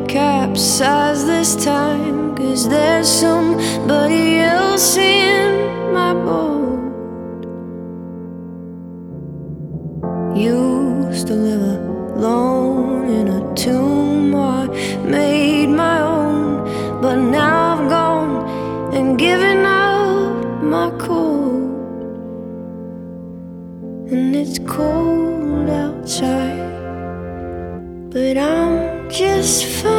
capsize this time, 'cause there's somebody else in my boat. Used to live alone in a tomb I made my own, but now I've gone and given up my cold. And it's cold outside, but I'm just fine.